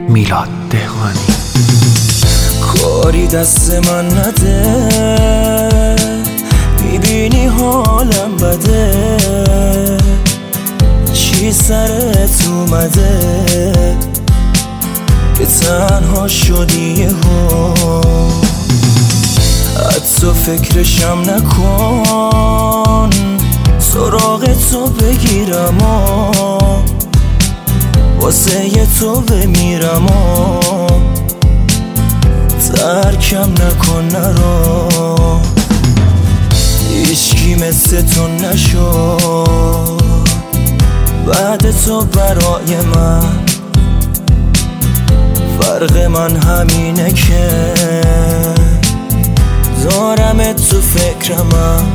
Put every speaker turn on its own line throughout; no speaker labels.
میلاد دهقانی.
کاری دست من نده، میبینی حالم بده، چی سرت اومده که تنها شدی یهو؟ حتی فکرشم نکن، سراغ تو بگیرم و واسه تو بمیرم و ترکم نکن نرو. هیچکی مثل تو نشد بعد تو برای من، فرق من همینه که دارم تو فکرمم.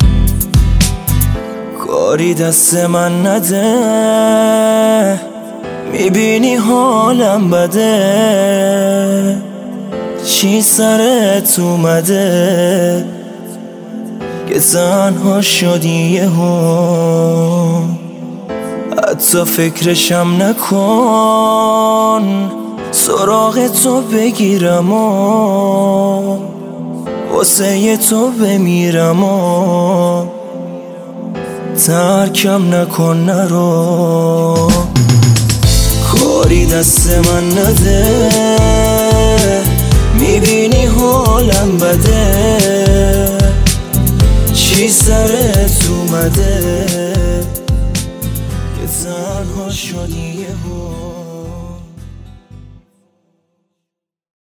کاری دست من نده، میبینی حالم بده، چی سرت اومده که تنها شدی یهو؟ حتی فکرشم نکن، سراغ تو بگیرم و واسه تو بمیرم و ترکم نکن نرو. کاری دست من نده، میبینی حالم بده، چی سرت اومده که تنها شدی یهو؟